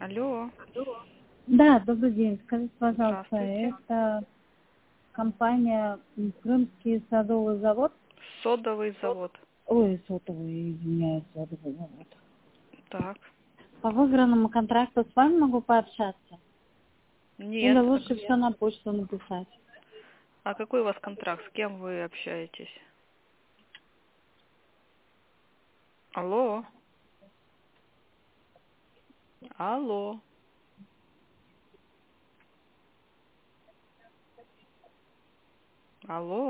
Алло, Да, добрый день. Скажите, пожалуйста, здравствуйте. это компания Крымский садовый завод? Содовый завод. Ой, сотовый, извиняюсь, садовый завод. Так. По выигранному контракту с вами могу пообщаться? Или Нет. лучше все на почту написать? А какой у вас контракт? С кем вы общаетесь? Алло. Алло. Алло.